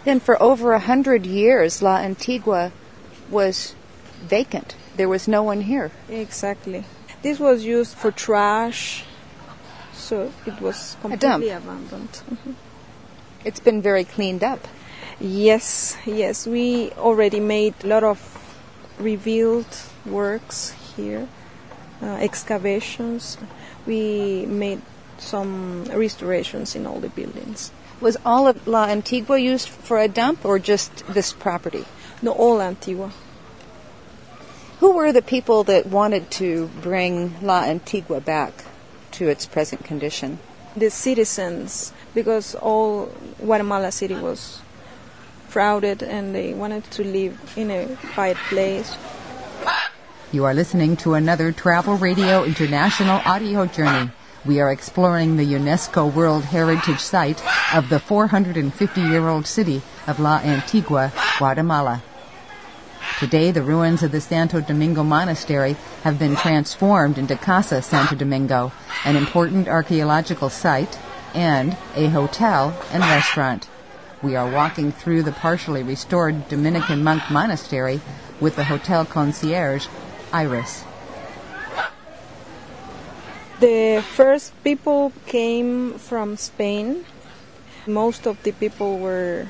Then for over 100 years, La Antigua was vacant. There was no one here. Exactly. This was used for trash, so it was completely abandoned. Mm-hmm. It's been very cleaned up. Yes. We already made a lot of revealed works here, excavations. We made some restorations in all the buildings. Was all of La Antigua used for a dump or just this property? No, all Antigua. Who were the people that wanted to bring La Antigua back to its present condition? The citizens, because all Guatemala City was crowded and they wanted to live in a quiet place. You are listening to another Travel Radio International audio journey. We are exploring the UNESCO World Heritage Site of the 450-year-old city of La Antigua, Guatemala. Today, the ruins of the Santo Domingo Monastery have been transformed into Casa Santo Domingo, an important archaeological site, and a hotel and restaurant. We are walking through the partially restored Dominican monk monastery with the hotel concierge, Iris. The first people came from Spain. Most of the people were